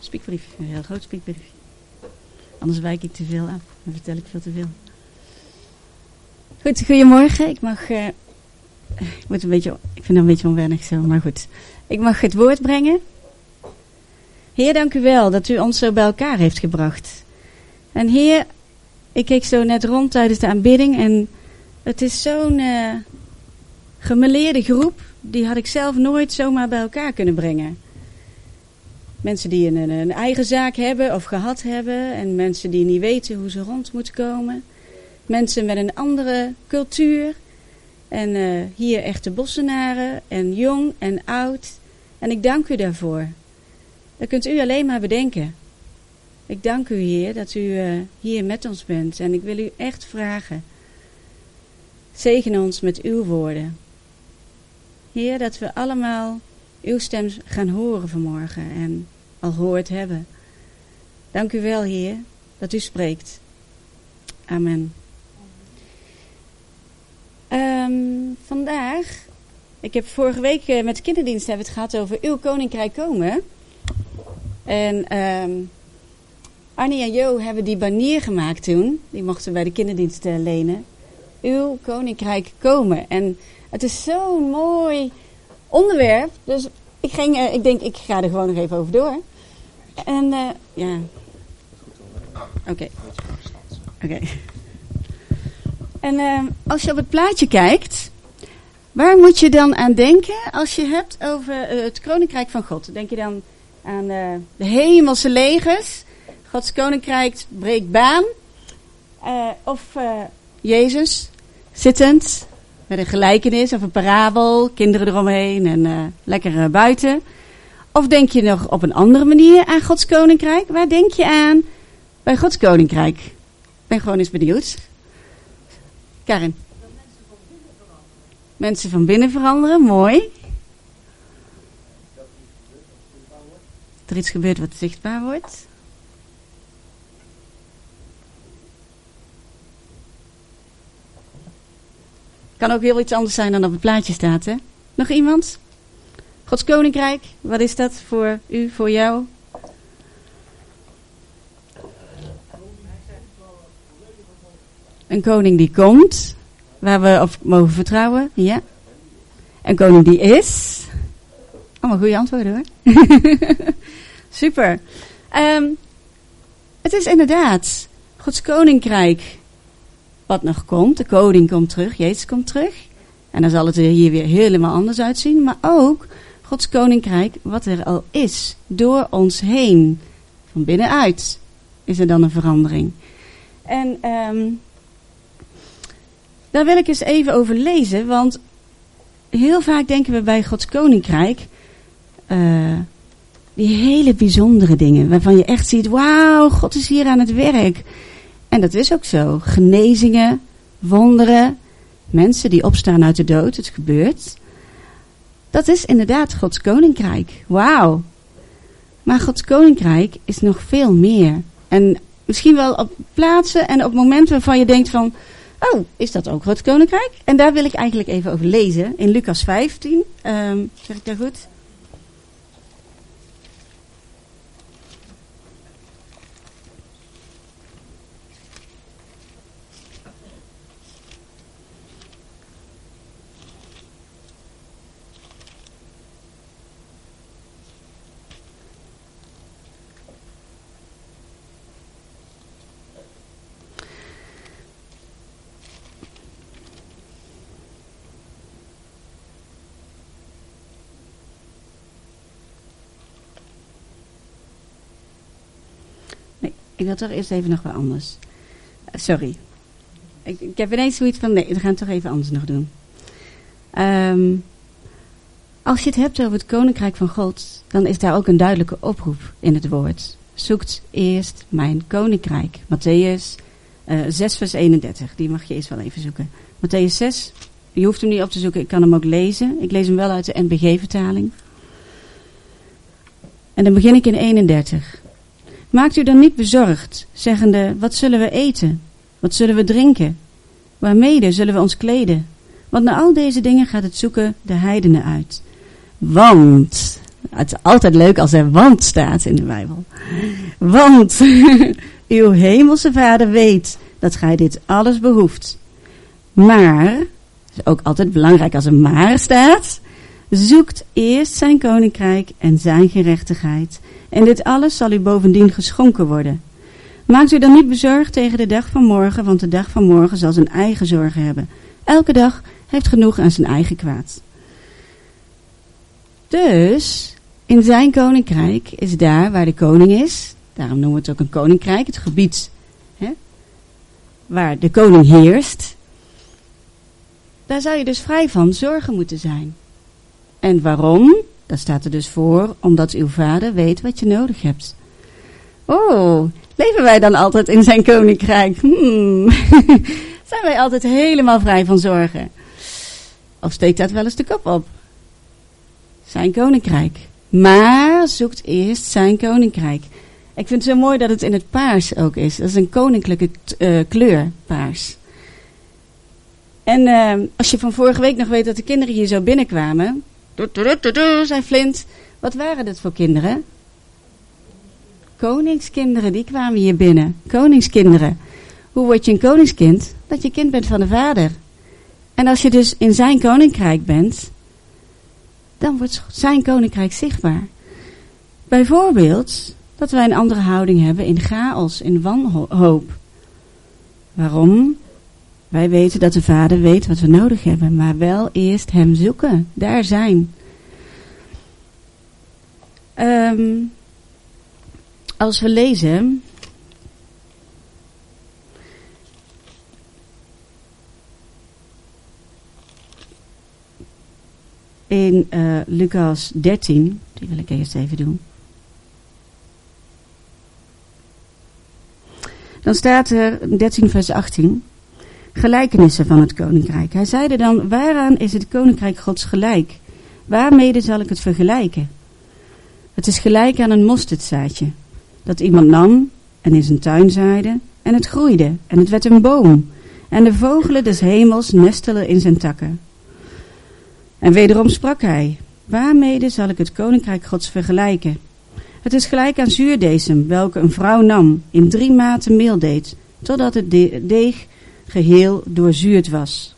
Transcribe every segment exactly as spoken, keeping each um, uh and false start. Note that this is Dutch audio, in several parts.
spiekbrief, een heel groot spiekbrief. Anders wijk ik te veel af, dan vertel ik veel te veel. Goed, goedemorgen. Ik mag, uh, ik moet een beetje, ik vind het een beetje onwennig zo, maar goed. Ik mag het woord brengen. Heer, dank u wel dat u ons zo bij elkaar heeft gebracht. En Heer, ik keek zo net rond tijdens de aanbidding en het is zo'n uh, gemêleerde groep, die had ik zelf nooit zomaar bij elkaar kunnen brengen. Mensen die een, een eigen zaak hebben of gehad hebben en mensen die niet weten hoe ze rond moeten komen. Mensen met een andere cultuur en uh, hier echte Bossenaren en jong en oud. En ik dank u daarvoor. Dat kunt u alleen maar bedenken. Ik dank u, Heer, dat u uh, hier met ons bent. En ik wil u echt vragen. Zegen ons met uw woorden. Heer, dat we allemaal uw stem gaan horen vanmorgen. En al gehoord hebben. Dank u wel, Heer, dat u spreekt. Amen. Um, vandaag, ik heb vorige week uh, met de kinderdienst hebben we het gehad over uw koninkrijk komen. En um, Arnie en Jo hebben die banier gemaakt toen. Die mochten bij de kinderdienst uh, lenen. Uw koninkrijk komen. En het is zo'n mooi onderwerp. Dus ik, ging, uh, ik denk, ik ga er gewoon nog even over door. En uh, ja. Oké. Okay. Oké. Okay. En uh, als je op het plaatje kijkt, waar moet je dan aan denken als je hebt over uh, het koninkrijk van God? Denk je dan aan uh, de hemelse legers? Gods koninkrijk breekt baan. Uh, of uh, Jezus, zittend, met een gelijkenis of een parabel, kinderen eromheen en uh, lekker uh, buiten. Of denk je nog op een andere manier aan Gods koninkrijk? Waar denk je aan bij Gods koninkrijk? Ik ben gewoon eens benieuwd. Karin. Dat mensen van binnen veranderen. Mensen van binnen veranderen, mooi. Dat er iets gebeurt wat zichtbaar wordt. Kan ook heel iets anders zijn dan op het plaatje staat, hè? Nog iemand? Gods koninkrijk, wat is dat voor u, voor jou? Een koning die komt, waar we op mogen vertrouwen, ja. Een koning die is. Allemaal goede antwoorden hoor. Super. Um, het is inderdaad Gods koninkrijk wat nog komt. De koning komt terug, Jezus komt terug. En dan zal het er hier weer helemaal anders uitzien. Maar ook Gods koninkrijk wat er al is. Door ons heen. Van binnenuit is er dan een verandering. En um, daar wil ik eens even over lezen. Want heel vaak denken we bij Gods koninkrijk Uh, die hele bijzondere dingen. Waarvan je echt ziet, wauw, God is hier aan het werk. En dat is ook zo. Genezingen, wonderen, mensen die opstaan uit de dood. Het gebeurt. Dat is inderdaad Gods koninkrijk. Wauw. Maar Gods koninkrijk is nog veel meer. En misschien wel op plaatsen en op momenten waarvan je denkt van, oh, is dat ook Gods koninkrijk? En daar wil ik eigenlijk even over lezen. In Lucas vijftien. Um, zeg ik daar goed? Ik wil toch eerst even nog wat anders. Uh, sorry. Ik, ik heb ineens zoiets van, nee, we gaan het toch even anders nog doen. Um, als je het hebt over het koninkrijk van God, dan is daar ook een duidelijke oproep in het woord. Zoekt eerst mijn koninkrijk. Matthäus uh, zes vers eenendertig. Die mag je eerst wel even zoeken. Matthäus zes, je hoeft hem niet op te zoeken, ik kan hem ook lezen. Ik lees hem wel uit de N B G-vertaling. En dan begin ik in eenendertig. Maakt u dan niet bezorgd, zeggende, wat zullen we eten? Wat zullen we drinken? Waarmede zullen we ons kleden? Want naar al deze dingen gaat het zoeken de heidenen uit. Want, het is altijd leuk als er want staat in de Bijbel. Want uw hemelse Vader weet dat gij dit alles behoeft. Maar, het is ook altijd belangrijk als er maar staat, zoekt eerst zijn koninkrijk en zijn gerechtigheid. En dit alles zal u bovendien geschonken worden. Maakt u dan niet bezorgd tegen de dag van morgen, want de dag van morgen zal zijn eigen zorgen hebben. Elke dag heeft genoeg aan zijn eigen kwaad. Dus, in zijn koninkrijk is daar waar de koning is. Daarom noemen we het ook een koninkrijk, het gebied hè, waar de koning heerst. Daar zou je dus vrij van zorgen moeten zijn. En waarom? Daar staat er dus voor, omdat uw vader weet wat je nodig hebt. Oh, leven wij dan altijd in zijn koninkrijk? Hmm. Zijn wij altijd helemaal vrij van zorgen? Of steekt dat wel eens de kop op? Zijn koninkrijk. Maar zoekt eerst zijn koninkrijk. Ik vind het zo mooi dat het in het paars ook is. Dat is een koninklijke uh, kleur, paars. En uh, als je van vorige week nog weet dat de kinderen hier zo binnenkwamen. Doe, doe, doe, doe, zei Flint. Wat waren dat voor kinderen? Koningskinderen, die kwamen hier binnen. Koningskinderen. Hoe word je een koningskind? Dat je kind bent van de vader. En als je dus in zijn koninkrijk bent, dan wordt zijn koninkrijk zichtbaar. Bijvoorbeeld dat wij een andere houding hebben in chaos, in wanhoop. Waarom? Wij weten dat de vader weet wat we nodig hebben, maar wel eerst hem zoeken, daar zijn. Um, als we lezen in uh, Lucas dertien, die wil ik eerst even doen. Dan staat er dertien vers achttien. Gelijkenissen van het koninkrijk. Hij zeide dan, waaraan is het koninkrijk Gods gelijk? Waarmede zal ik het vergelijken? Het is gelijk aan een mosterdzaadje, dat iemand nam en in zijn tuin zaaide, en het groeide, en het werd een boom, en de vogelen des hemels nestelen in zijn takken. En wederom sprak hij, waarmede zal ik het koninkrijk Gods vergelijken? Het is gelijk aan zuurdesem, welke een vrouw nam, in drie maten meel deed, totdat het de- deeg geheel doorzuurd was.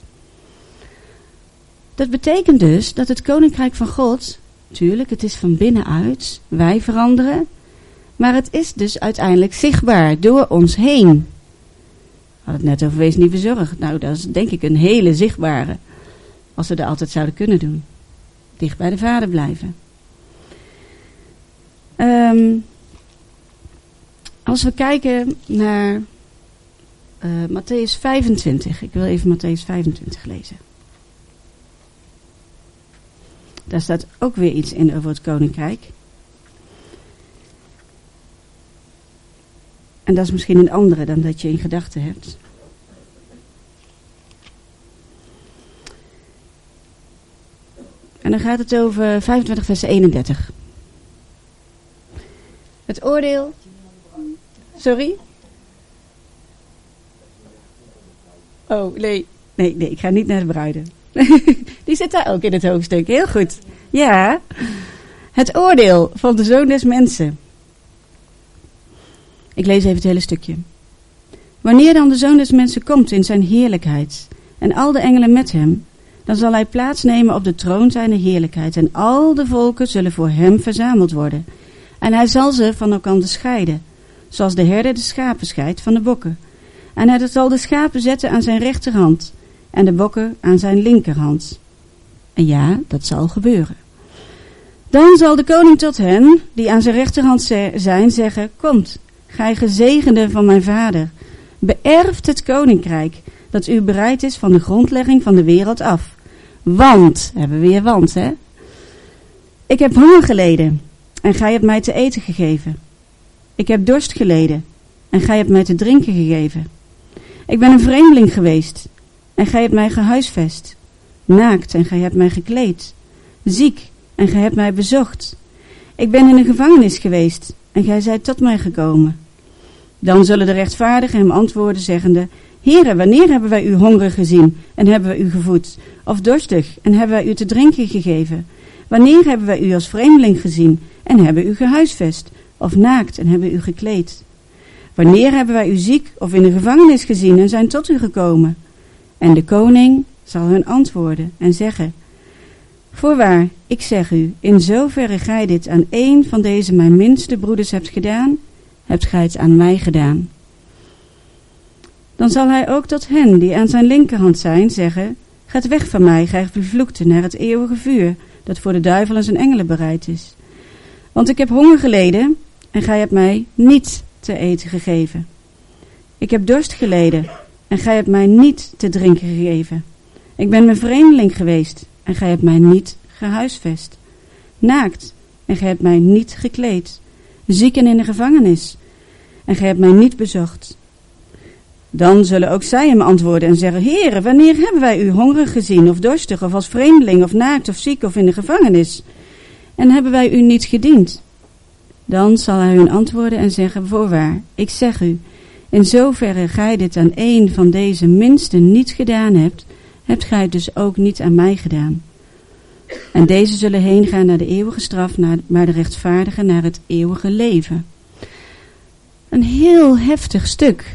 Dat betekent dus dat het koninkrijk van God, tuurlijk, het is van binnenuit, wij veranderen, maar het is dus uiteindelijk zichtbaar door ons heen. We hadden het net over wees niet bezorgd. Nou, dat is denk ik een hele zichtbare, als we dat altijd zouden kunnen doen. Dicht bij de Vader blijven. Um, als we kijken naar uh, Mattheüs vijfentwintig. Ik wil even Mattheüs vijfentwintig lezen. Daar staat ook weer iets in over het koninkrijk. En dat is misschien een andere dan dat je in gedachten hebt. En dan gaat het over vijfentwintig vers eenendertig. Het oordeel. Sorry? Oh, nee. Nee, nee, ik ga niet naar de bruiden. Die zit daar ook in het hoofdstuk. Heel goed. Ja. Het oordeel van de Zoon des Mensen. Ik lees even het hele stukje. Wanneer dan de Zoon des Mensen komt in zijn heerlijkheid en al de engelen met hem, dan zal hij plaatsnemen op de troon zijner heerlijkheid en al de volken zullen voor hem verzameld worden. En hij zal ze van elkander scheiden, zoals de herder de schapen scheidt van de bokken. En hij zal de schapen zetten aan zijn rechterhand en de bokken aan zijn linkerhand. En ja, dat zal gebeuren. Dan zal de koning tot hen, die aan zijn rechterhand zijn, zeggen, komt, gij gezegende van mijn vader, beërft het koninkrijk, dat u bereid is van de grondlegging van de wereld af. Want, hebben we weer want, hè? Ik heb honger geleden, en gij hebt mij te eten gegeven. Ik heb dorst geleden, en gij hebt mij te drinken gegeven. Ik ben een vreemdeling geweest, en gij hebt mij gehuisvest. Naakt, en gij hebt mij gekleed. Ziek, en gij hebt mij bezocht. Ik ben in een gevangenis geweest, en gij zijt tot mij gekomen. Dan zullen de rechtvaardigen hem antwoorden, zeggende, Heere, wanneer hebben wij u hongerig gezien, en hebben wij u gevoed? Of dorstig, en hebben wij u te drinken gegeven? Wanneer hebben wij u als vreemdeling gezien en hebben u gehuisvest, of naakt en hebben u gekleed? Wanneer hebben wij u ziek of in de gevangenis gezien en zijn tot u gekomen? En de koning zal hun antwoorden en zeggen: Voorwaar, ik zeg u, in zoverre gij dit aan één van deze mijn minste broeders hebt gedaan, hebt gij het aan mij gedaan. Dan zal hij ook tot hen die aan zijn linkerhand zijn zeggen: Gaat weg van mij, gij vervloekten, naar het eeuwige vuur, dat voor de duivel en zijn engelen bereid is. Want ik heb honger geleden en gij hebt mij niet te eten gegeven. Ik heb dorst geleden en gij hebt mij niet te drinken gegeven. Ik ben mijn vreemdeling geweest en gij hebt mij niet gehuisvest. Naakt en gij hebt mij niet gekleed. Ziek en in de gevangenis en gij hebt mij niet bezocht. Dan zullen ook zij hem antwoorden en zeggen: Heere, wanneer hebben wij u hongerig gezien, of dorstig, of als vreemdeling, of naakt, of ziek, of in de gevangenis? En hebben wij u niet gediend? Dan zal hij hun antwoorden en zeggen: Voorwaar, ik zeg u, in zoverre gij dit aan één van deze minsten niet gedaan hebt, hebt gij het dus ook niet aan mij gedaan. En deze zullen heen gaan naar de eeuwige straf, maar de rechtvaardigen naar het eeuwige leven. Een heel heftig stuk.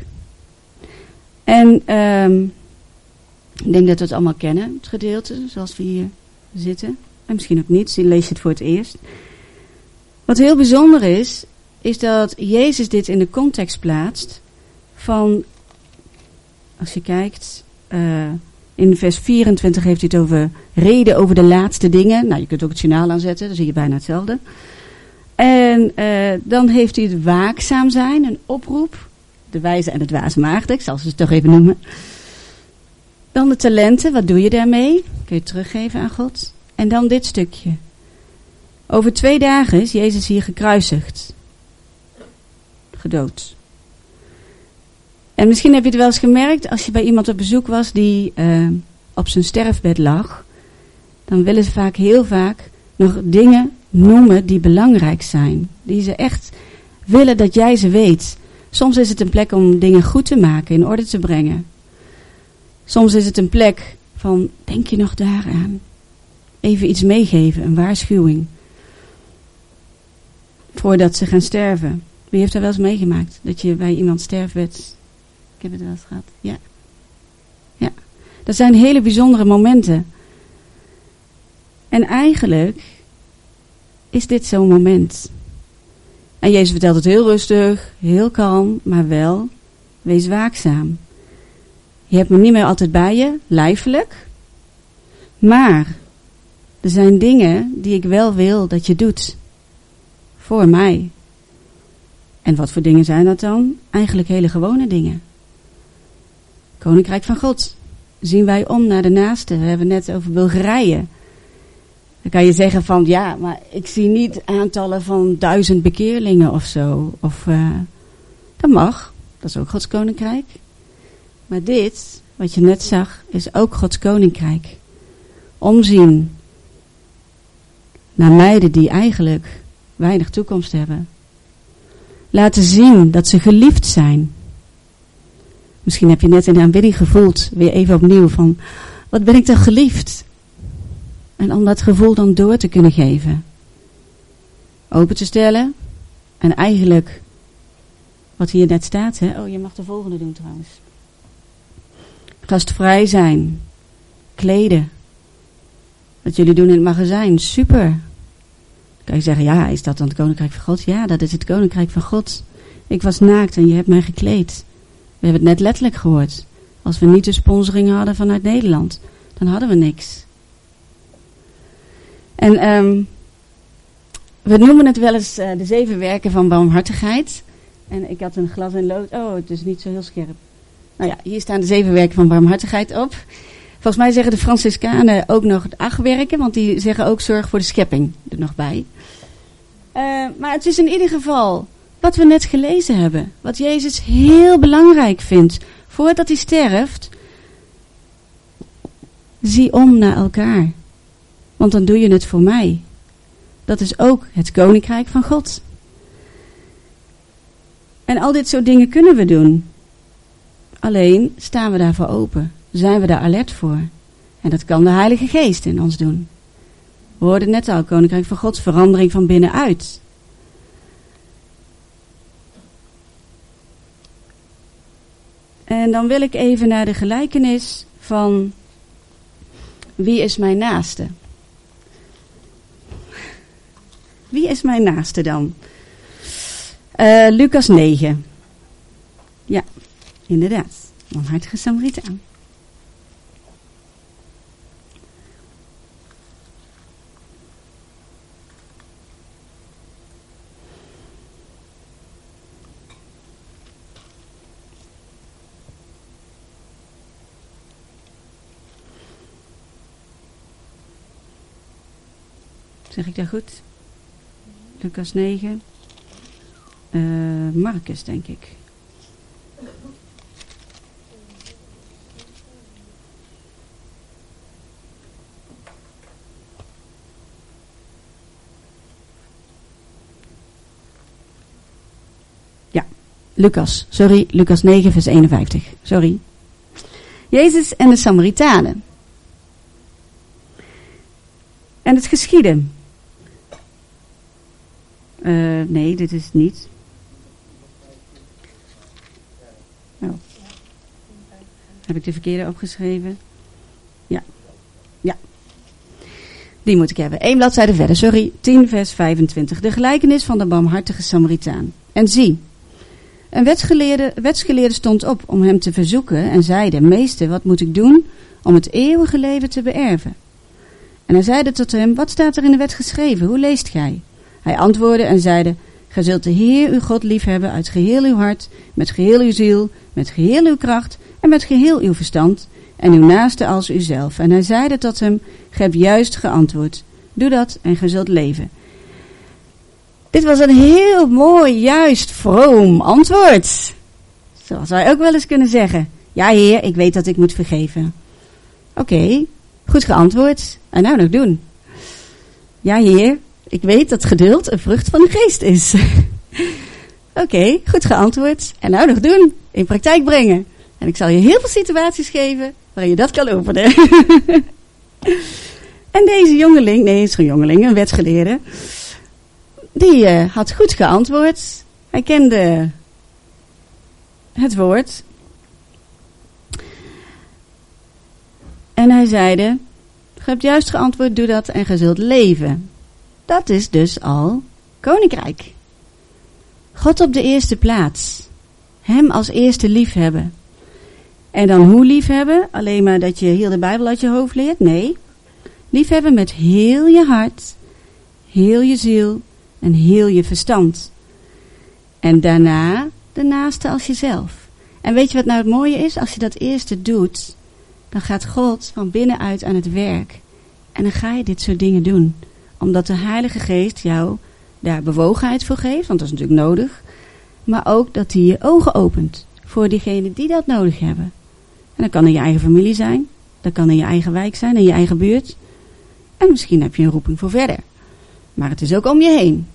En um, ik denk dat we het allemaal kennen, het gedeelte, zoals we hier zitten. En misschien ook niet, lees je het voor het eerst. Wat heel bijzonder is, is dat Jezus dit in de context plaatst van, als je kijkt, uh, in vers vierentwintig heeft hij het over reden over de laatste dingen. Nou, je kunt ook het journaal aanzetten, dan zie je bijna hetzelfde. En uh, dan heeft hij het waakzaam zijn, een oproep. De wijze en het dwaze maagden, ik zal ze toch even noemen. Dan de talenten, wat doe je daarmee? Kun je teruggeven aan God. En dan dit stukje. Over twee dagen is Jezus hier gekruisigd. Gedood. En misschien heb je het wel eens gemerkt, als je bij iemand op bezoek was die uh, op zijn sterfbed lag, dan willen ze vaak heel vaak nog dingen noemen die belangrijk zijn. Die ze echt willen dat jij ze weet. Soms is het een plek om dingen goed te maken, in orde te brengen. Soms is het een plek van, denk je nog daaraan? Even iets meegeven, een waarschuwing. Voordat ze gaan sterven. Wie heeft dat wel eens meegemaakt? Dat je bij iemand sterfbed... Ik heb het wel eens gehad. Ja. Ja. Dat zijn hele bijzondere momenten. En eigenlijk is dit zo'n moment. En Jezus vertelt het heel rustig, heel kalm, maar wel, wees waakzaam. Je hebt me niet meer altijd bij je, lijfelijk. Maar er zijn dingen die ik wel wil dat je doet. Voor mij. En wat voor dingen zijn dat dan? Eigenlijk hele gewone dingen. Koninkrijk van God. Zien wij om naar de naaste. We hebben het net over Bulgarije. Dan kan je zeggen van, ja, maar ik zie niet aantallen van duizend bekeerlingen of zo. Of, uh, dat mag. Dat is ook Gods koninkrijk. Maar dit, wat je net zag, is ook Gods koninkrijk. Omzien naar meiden die eigenlijk weinig toekomst hebben. Laten zien dat ze geliefd zijn. Misschien heb je net in de aanbidding gevoeld, weer even opnieuw, van wat ben ik toch geliefd? En om dat gevoel dan door te kunnen geven. Open te stellen. En eigenlijk, wat hier net staat, hè? Oh, je mag de volgende doen trouwens. Gastvrij zijn. Kleden. Wat jullie doen in het magazijn, super. Dan kan je zeggen, ja, is dat dan het koninkrijk van God? Ja, dat is het koninkrijk van God. Ik was naakt en je hebt mij gekleed. We hebben het net letterlijk gehoord. Als we niet de sponsoring hadden vanuit Nederland, dan hadden we niks. En um, we noemen het wel eens uh, de zeven werken van barmhartigheid. En ik had een glas in lood. Oh, het is niet zo heel scherp. Nou ja, hier staan de zeven werken van barmhartigheid op. Volgens mij zeggen de Franciscanen ook nog het acht werken, want die zeggen ook zorg voor de schepping er nog bij. Uh, maar het is in ieder geval wat we net gelezen hebben. Wat Jezus heel belangrijk vindt. Voordat hij sterft, zie om naar elkaar. Want dan doe je het voor mij. Dat is ook het koninkrijk van God. En al dit soort dingen kunnen we doen. Alleen staan we daarvoor open. Zijn we daar alert voor. En dat kan de Heilige Geest in ons doen. We hoorden net al, Koninkrijk van God, verandering van binnenuit. En dan wil ik even naar de gelijkenis van wie is mijn naaste? Wie is mijn naaste dan? Uh, Lucas negen. Ja, inderdaad. Barmhartige Samaritaan. Zeg ik dat goed? Lucas negen. Uh, Marcus, denk ik. Ja, Lucas. Sorry, Lucas negen, vers eenenvijftig. Sorry. Jezus en de Samaritanen. En het geschiedde. Uh, nee, dit is het niet. Oh. Heb ik de verkeerde opgeschreven? Ja. Ja. Die moet ik hebben. Eén bladzijde verder, sorry. tien vers vijfentwintig. De gelijkenis van de barmhartige Samaritaan. En zie, een wetsgeleerde, wetsgeleerde stond op om hem te verzoeken en zeide, meester, wat moet ik doen om het eeuwige leven te beërven? En hij zeide tot hem, wat staat er in de wet geschreven? Hoe leest gij? Hij antwoordde en zeide, gij zult de Heer uw God liefhebben uit geheel uw hart, met geheel uw ziel, met geheel uw kracht en met geheel uw verstand, en uw naaste als uzelf. En hij zeide tot hem, gij hebt juist geantwoord, doe dat en gij zult leven. Dit was een heel mooi, juist, vroom antwoord. Zoals wij ook wel eens kunnen zeggen. Ja, Heer, ik weet dat ik moet vergeven. Oké, okay, goed geantwoord. En nou nog doen. Ja, Heer, ik weet dat geduld een vrucht van de geest is. Oké, okay, goed geantwoord. En nou nog doen. In praktijk brengen. En ik zal je heel veel situaties geven waarin je dat kan openen. En deze jongeling, nee, het is geen jongeling, een wetsgeleerde, die uh, had goed geantwoord. Hij kende het woord. En hij zeide, ge hebt juist geantwoord, doe dat en ge zult leven. Dat is dus al koninkrijk. God op de eerste plaats. Hem als eerste liefhebben. En dan hoe liefhebben? Alleen maar dat je heel de Bijbel uit je hoofd leert? Nee. Liefhebben met heel je hart, heel je ziel en heel je verstand. En daarna de naaste als jezelf. En weet je wat nou het mooie is? Als je dat eerste doet, dan gaat God van binnenuit aan het werk. En dan ga je dit soort dingen doen. Omdat de Heilige Geest jou daar bewogenheid voor geeft, want dat is natuurlijk nodig. Maar ook dat hij je ogen opent voor diegenen die dat nodig hebben. En dat kan in je eigen familie zijn. Dat kan in je eigen wijk zijn, in je eigen buurt. En misschien heb je een roeping voor verder. Maar het is ook om je heen.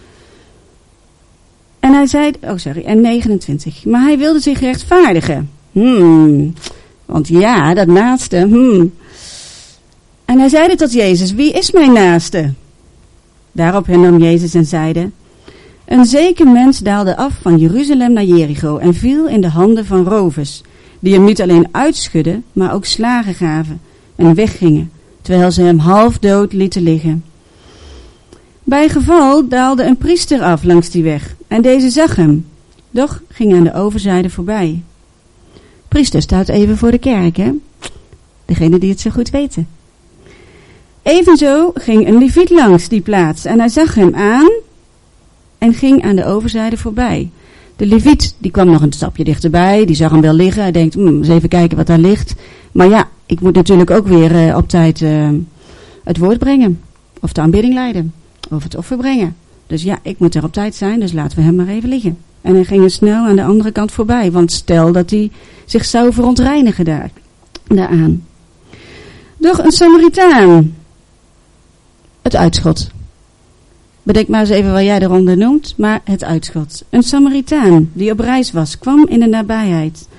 En hij zei, oh sorry, en negenentwintig. Maar hij wilde zich rechtvaardigen. Hmm, want ja, dat naaste, hmm. En hij zeide tot Jezus, wie is mijn naaste? Daarop hernam Jezus en zeide, een zeker mens daalde af van Jeruzalem naar Jericho en viel in de handen van rovers, die hem niet alleen uitschudden, maar ook slagen gaven en weggingen, terwijl ze hem half dood lieten liggen. Bij geval daalde een priester af langs die weg en deze zag hem, doch ging aan de overzijde voorbij. Priester staat even voor de kerk, hè? Degene die het zo goed weten. Evenzo ging een leviet langs die plaats en hij zag hem aan en ging aan de overzijde voorbij. De leviet die kwam nog een stapje dichterbij, die zag hem wel liggen. Hij denkt, hmm, eens even kijken wat daar ligt. Maar ja, ik moet natuurlijk ook weer uh, op tijd uh, het woord brengen. Of de aanbidding leiden. Of het offer brengen. Dus ja, ik moet er op tijd zijn, dus laten we hem maar even liggen. En hij ging er snel aan de andere kant voorbij. Want stel dat hij zich zou verontreinigen daar, daaraan. Doch een Samaritaan. Het uitschot. Bedenk maar eens even wat jij eronder noemt, maar het uitschot. Een Samaritaan die op reis was, kwam in de nabijheid.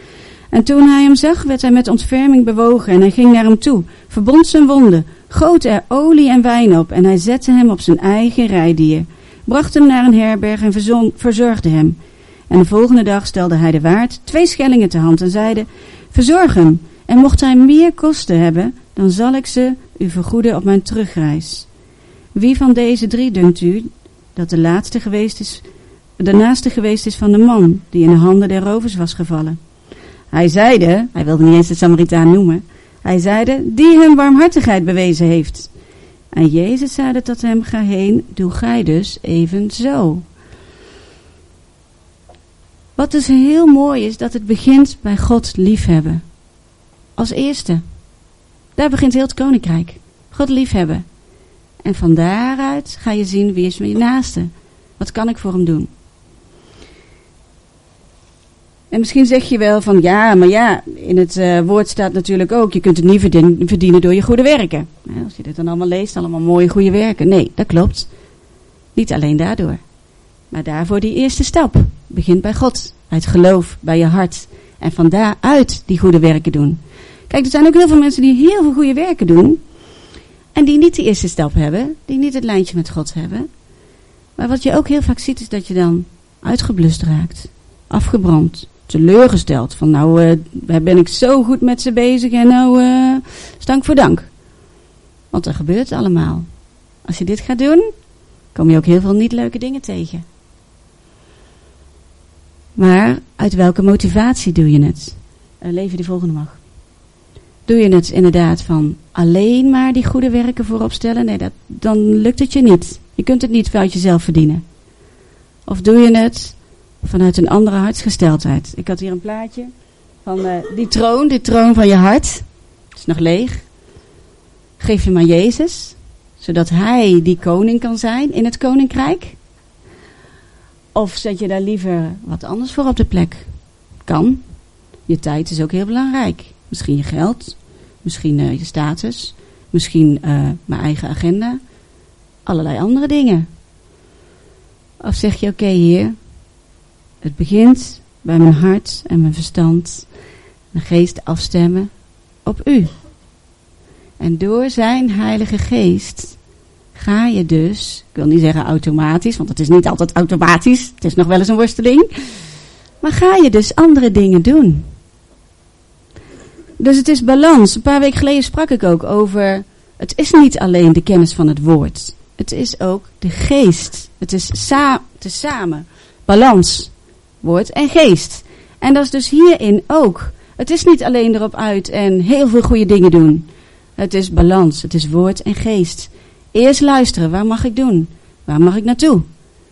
En toen hij hem zag, werd hij met ontferming bewogen en hij ging naar hem toe, verbond zijn wonden, goot er olie en wijn op en hij zette hem op zijn eigen rijdier, bracht hem naar een herberg en verzon, verzorgde hem. En de volgende dag stelde hij de waard twee schellingen te hand en zeide, verzorg hem, en mocht hij meer kosten hebben, dan zal ik ze u vergoeden op mijn terugreis. Wie van deze drie dunkt u dat de laatste geweest is, de naaste geweest is van de man die in de handen der rovers was gevallen? Hij zeide, hij wilde niet eens de Samaritaan noemen, hij zeide, die hem warmhartigheid bewezen heeft. En Jezus zeide tot hem, ga heen, doe gij dus evenzo. Wat dus heel mooi is, dat het begint bij God liefhebben. Als eerste. Daar begint heel het koninkrijk. God liefhebben. En van daaruit ga je zien, wie is mijn naaste? Wat kan ik voor hem doen? En misschien zeg je wel van, ja, maar ja, in het uh, woord staat natuurlijk ook, je kunt het niet verdienen, verdienen door je goede werken. Nou, als je dit dan allemaal leest, allemaal mooie goede werken. Nee, dat klopt. Niet alleen daardoor. Maar daarvoor die eerste stap. Begint bij God. Uit geloof, bij je hart. En van daaruit die goede werken doen. Kijk, er zijn ook heel veel mensen die heel veel goede werken doen. En die niet de eerste stap hebben. Die niet het lijntje met God hebben. Maar wat je ook heel vaak ziet, is dat je dan uitgeblust raakt. Afgebrand. Teleurgesteld. Van nou, uh, ben ik zo goed met ze bezig. En nou, uh, stank voor dank. Want er gebeurt allemaal. Als je dit gaat doen, kom je ook heel veel niet leuke dingen tegen. Maar uit welke motivatie doe je het? Uh, Levi, de volgende mag. Doe je het inderdaad van alleen maar die goede werken voorop stellen? Nee, dat, dan lukt het je niet. Je kunt het niet uit jezelf verdienen. Of doe je het vanuit een andere hartsgesteldheid? Ik had hier een plaatje van uh, die troon, die troon van je hart. Het is nog leeg. Geef hem aan Jezus, zodat hij die koning kan zijn in het koninkrijk. Of zet je daar liever wat anders voor op de plek? Kan. Je tijd is ook heel belangrijk. Misschien je geld, misschien uh, je status, misschien uh, mijn eigen agenda. Allerlei andere dingen. Of zeg je, oké, okay, Heer, het begint bij mijn hart en mijn verstand, mijn geest afstemmen op u. En door zijn Heilige Geest ga je dus, ik wil niet zeggen automatisch, want het is niet altijd automatisch, het is nog wel eens een worsteling, maar ga je dus andere dingen doen. Dus het is balans. Een paar weken geleden sprak ik ook over, het is niet alleen de kennis van het woord, het is ook de geest. Het is, sa- het is samen, balans, woord en geest. En dat is dus hierin ook. Het is niet alleen erop uit en heel veel goede dingen doen. Het is balans, het is woord en geest. Eerst luisteren, waar mag ik doen? Waar mag ik naartoe?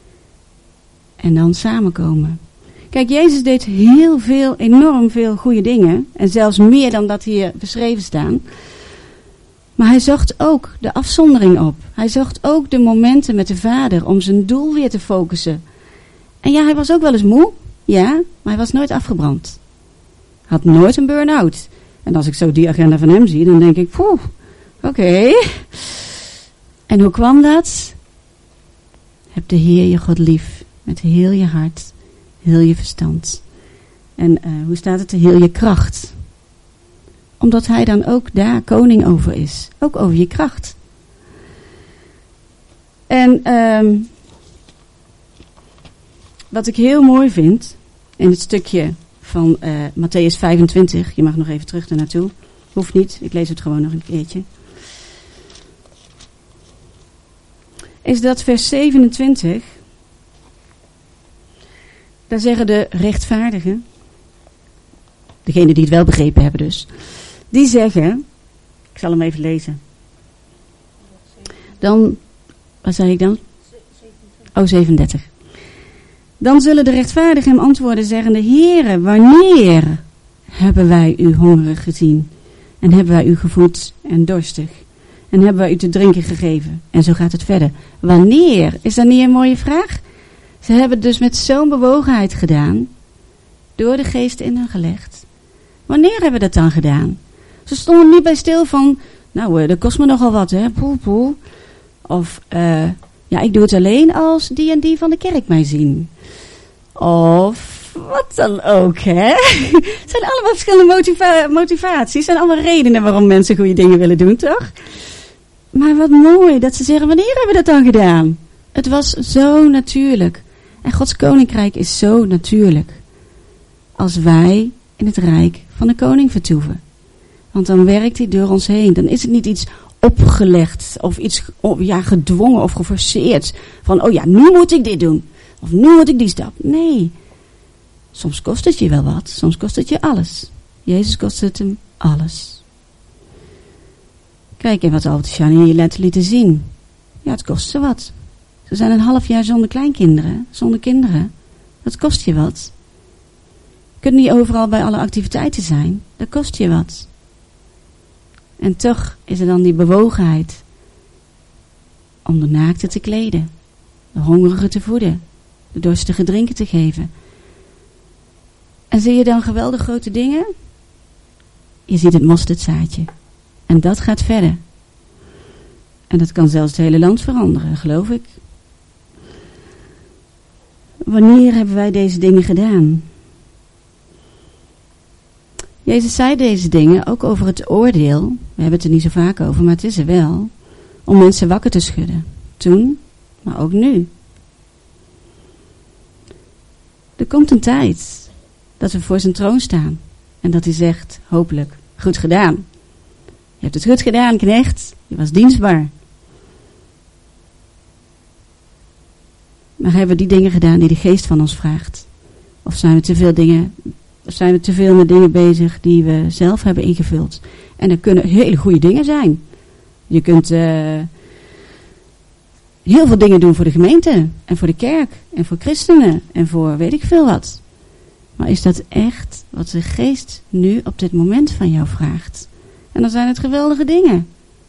En dan samenkomen. Kijk, Jezus deed heel veel, enorm veel goede dingen. En zelfs meer dan dat hier beschreven staan. Maar hij zocht ook de afzondering op. Hij zocht ook de momenten met de Vader om zijn doel weer te focussen. En ja, hij was ook wel eens moe. Ja, maar hij was nooit afgebrand. Had nooit een burn-out. En als ik zo die agenda van hem zie, dan denk ik, poeh, oké. Okay. En hoe kwam dat? Heb de Heer je God lief. Met heel je hart, heel je verstand. En uh, hoe staat het? Heel je kracht. Omdat hij dan ook daar koning over is. Ook over je kracht. En um, wat ik heel mooi vind, in het stukje van uh, Matthäus vijfentwintig, je mag nog even terug daarnaartoe. Hoeft niet, ik lees het gewoon nog een keertje. Is dat vers zevenentwintig. Daar zeggen de rechtvaardigen, degenen die het wel begrepen hebben dus, die zeggen, ik zal hem even lezen. Dan, wat zei ik dan? Oh, zevenendertig. Dan zullen de rechtvaardigen hem antwoorden zeggende, Heere, wanneer hebben wij u hongerig gezien? En hebben wij u gevoed en dorstig? En hebben wij u te drinken gegeven? En zo gaat het verder. Wanneer? Is dat niet een mooie vraag? Ze hebben het dus met zo'n bewogenheid gedaan. Door de geest in hen gelegd. Wanneer hebben we dat dan gedaan? Ze stonden niet bij stil van, nou, dat kost me nogal wat, hè. Poel, poel. Of, uh, ja, ik doe het alleen als die en die van de kerk mij zien. Of, wat dan ook, hè? Het zijn allemaal verschillende motiva- motivaties. Het zijn allemaal redenen waarom mensen goede dingen willen doen, toch? Maar wat mooi dat ze zeggen, wanneer hebben we dat dan gedaan? Het was zo natuurlijk. En Gods koninkrijk is zo natuurlijk. Als wij in het rijk van de koning vertoeven. Want dan werkt hij door ons heen. Dan is het niet iets opgelegd of iets ja, gedwongen of geforceerd. Van, oh ja, nu moet ik dit doen. Of nu moet ik die stap. Nee. Soms kost het je wel wat. Soms kost het je alles. Jezus kost het hem alles. Kijk even wat Albert en Shani je net lieten zien. Ja, het kost ze wat. Ze zijn een half jaar zonder kleinkinderen. Zonder kinderen. Dat kost je wat. Je kunt niet overal bij alle activiteiten zijn. Dat kost je wat. En toch is er dan die bewogenheid. Om de naakte te kleden. De hongerigen te voeden. De dorstige drinken te geven. En zie je dan geweldig grote dingen? Je ziet het mosterdzaadje. En dat gaat verder. En dat kan zelfs het hele land veranderen, geloof ik. Wanneer hebben wij deze dingen gedaan? Jezus zei deze dingen ook over het oordeel. We hebben het er niet zo vaak over, maar het is er wel. Om mensen wakker te schudden. Toen, maar ook nu. Er komt een tijd dat we voor zijn troon staan. En dat hij zegt, hopelijk, goed gedaan. Je hebt het goed gedaan, knecht. Je was dienstbaar. Maar hebben we die dingen gedaan die de geest van ons vraagt? Of zijn we te veel dingen, of zijn we te veel met dingen bezig die we zelf hebben ingevuld? En dat kunnen hele goede dingen zijn. Je kunt uh, heel veel dingen doen voor de gemeente. En voor de kerk. En voor christenen. En voor weet ik veel wat. Maar is dat echt wat de geest nu op dit moment van jou vraagt? En dan zijn het geweldige dingen.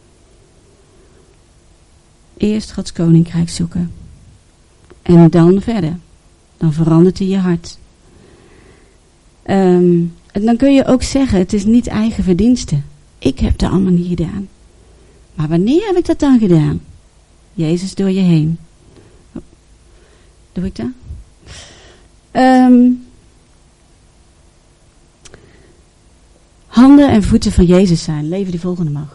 Eerst Gods koninkrijk zoeken. En dan verder. Dan verandert hij je hart. Um, en dan kun je ook zeggen, het is niet eigen verdienste. Ik heb dat allemaal niet gedaan. Maar wanneer heb ik dat dan gedaan? Jezus door je heen. Doe ik dat? Um, handen en voeten van Jezus zijn. Leven die volgende mag.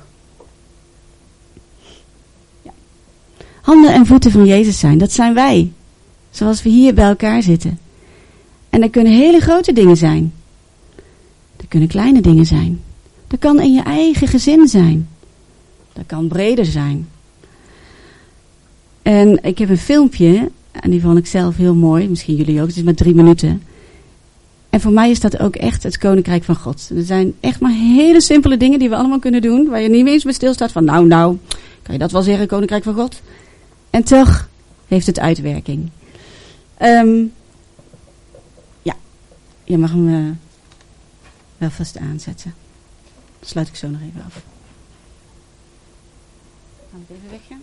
Ja. Handen en voeten van Jezus zijn. Dat zijn wij. Zoals we hier bij elkaar zitten. En dat kunnen hele grote dingen zijn. Dat kunnen kleine dingen zijn. Dat kan in je eigen gezin zijn. Dat kan breder zijn. En ik heb een filmpje. En die vond ik zelf heel mooi. Misschien jullie ook. Het is maar drie minuten. En voor mij is dat ook echt het koninkrijk van God. Er zijn echt maar hele simpele dingen die we allemaal kunnen doen. Waar je niet eens bij stilstaat van nou, nou. Kan je dat wel zeggen, koninkrijk van God? En toch heeft het uitwerking. Um, ja. Je mag hem uh, wel vast aanzetten. Dan sluit ik zo nog even af. Gaan we even weggaan?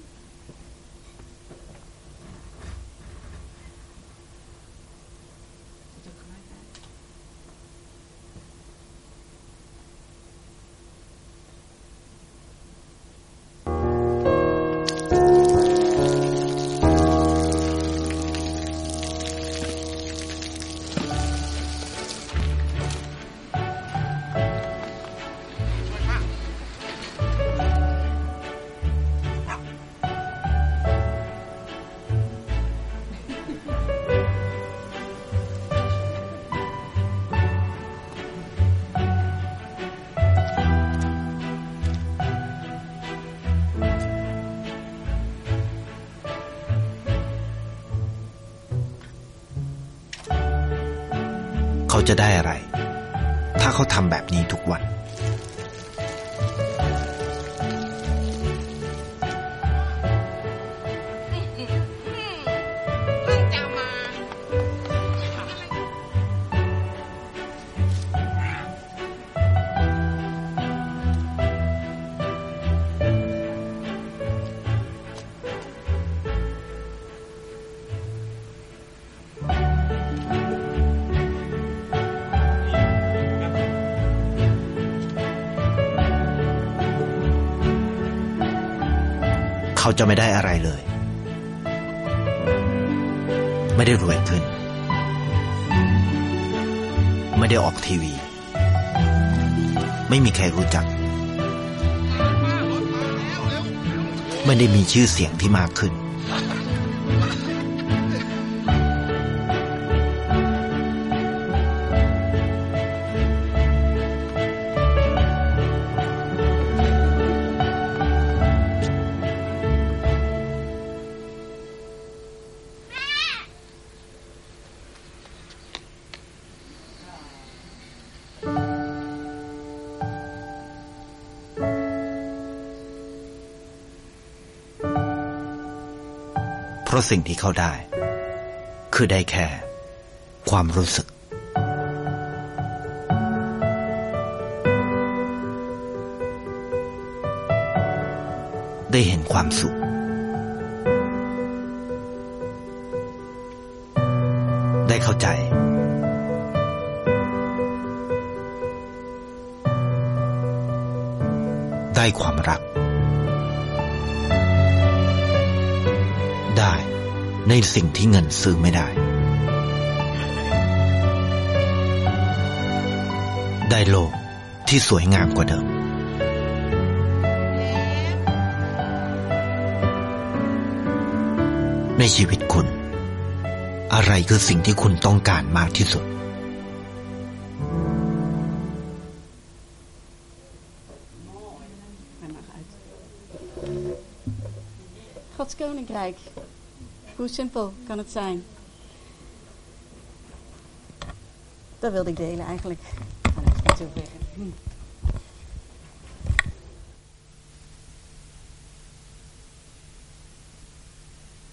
เขาจะได้อะไรถ้าเขาทำแบบนี้ทุกวันเขาจะไม่ได้อะไรเลยไม่ได้รวยขึ้นไม่ได้ออกทีวี ไม่มีใครรู้จัก ไม่ได้มีชื่อเสียงที่มากขึ้นเพราะสิ่งที่เขาได้คือได้แค่ความรู้สึกได้เห็นความสุขได้เข้าใจได้ความรักได้ในสิ่งที่เงินซื้อไม่ได้ได้โลกที่สวยงามกว่าเดิมในชีวิตคุณอะไรคือสิ่งที่คุณต้องการมากที่สุด Gods Koninkrijk. Hoe simpel kan het zijn? Dat wilde ik delen eigenlijk. Ik ga het niet zo zeggen. Hm.